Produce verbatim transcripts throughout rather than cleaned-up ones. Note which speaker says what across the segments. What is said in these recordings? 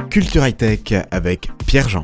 Speaker 1: Culture High Tech avec Pierre-Jean.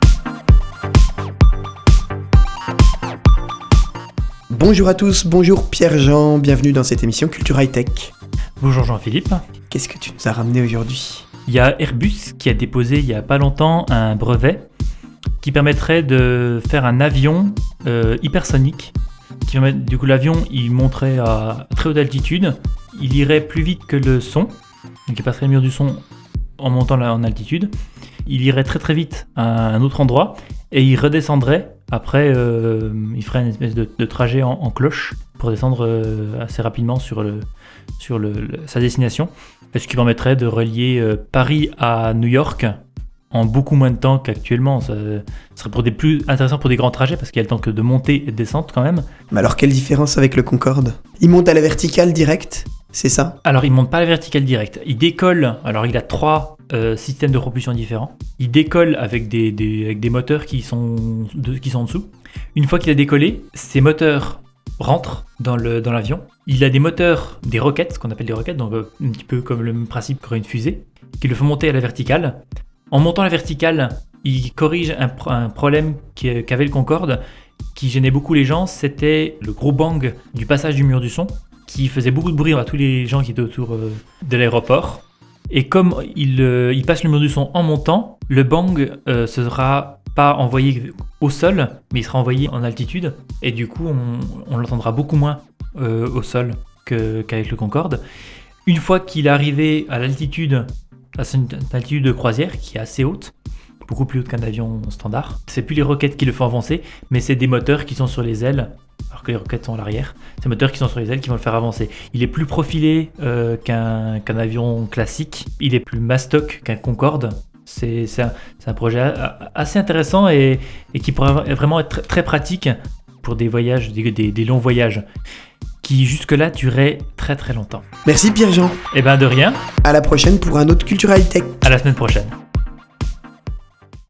Speaker 2: Bonjour à tous, bonjour Pierre-Jean, bienvenue dans cette émission Culture High Tech.
Speaker 3: Bonjour Jean-Philippe.
Speaker 2: Qu'est-ce que tu nous as ramené aujourd'hui ?
Speaker 3: Il y a Airbus qui a déposé il n'y a pas longtemps un brevet qui permettrait de faire un avion euh, hypersonique. Qui permet, du coup l'avion il monterait à très haute altitude, il irait plus vite que le son, donc il passerait le mur du son en montant là, en altitude. Il irait très très vite à un autre endroit et il redescendrait. Après, euh, il ferait une espèce de, de trajet en, en cloche pour descendre euh, assez rapidement sur, le, sur le, le, sa destination. Ce qui permettrait de relier euh, Paris à New York en beaucoup moins de temps qu'actuellement. Ça, ça serait pour des plus intéressant pour des grands trajets parce qu'il y a le temps que de monter et de descendre quand même.
Speaker 2: Mais alors quelle différence avec le Concorde ? Il monte à la verticale directe, c'est ça ?
Speaker 3: Alors il monte pas à la verticale directe. Il décolle, alors il a trois euh, systèmes de propulsion différents. Il décolle avec des, des, avec des moteurs qui sont, de, qui sont en dessous. Une fois qu'il a décollé, ces moteurs rentrent dans, le, dans l'avion. Il a des moteurs, des roquettes, ce qu'on appelle des roquettes, donc euh, un petit peu comme le même principe qu'aurait une fusée, qui le font monter à la verticale. En montant à la verticale, il corrige un, un problème qu'avait le Concorde, qui gênait beaucoup les gens, c'était le gros bang du passage du mur du son, qui faisait beaucoup de bruit à tous les gens qui étaient autour euh, de l'aéroport. Et comme il, euh, il passe le mur du son en montant, le bang euh, sera pas envoyé au sol, mais il sera envoyé en altitude. Et du coup, on, on l'entendra beaucoup moins euh, au sol que, qu'avec le Concorde. Une fois qu'il est arrivé à l'altitude, à une altitude de croisière qui est assez haute, beaucoup plus haute qu'un avion standard, c'est plus les roquettes qui le font avancer, mais c'est des moteurs qui sont sur les ailes, alors que les roquettes sont à l'arrière. C'est des moteurs qui sont sur les ailes qui vont le faire avancer. Il est plus profilé euh, qu'un, qu'un avion classique, il est plus mastoc qu'un Concorde. C'est, c'est, un, c'est un projet assez intéressant et, et qui pourrait vraiment être très, très pratique pour des voyages, des, des, des longs voyages qui jusque-là duraient très très longtemps.
Speaker 2: Merci Pierre-Jean.
Speaker 3: Eh ben de rien.
Speaker 2: À la prochaine pour un autre Culture High Tech.
Speaker 3: À la semaine prochaine.